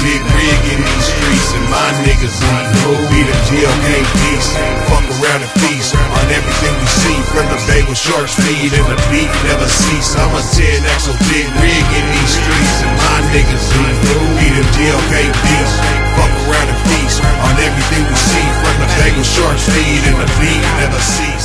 big rig in these streets, and my niggas ain't cool. Be the GLK beast, fuck around and feast on everything we see, from the bagel sharks feed and the beat never cease. I'm a 10 axle big rig in these streets, and my niggas ain't cool. Be the GLK beast, fuck around and feast on everything we see, from the bagel sharks feed and the beat never cease.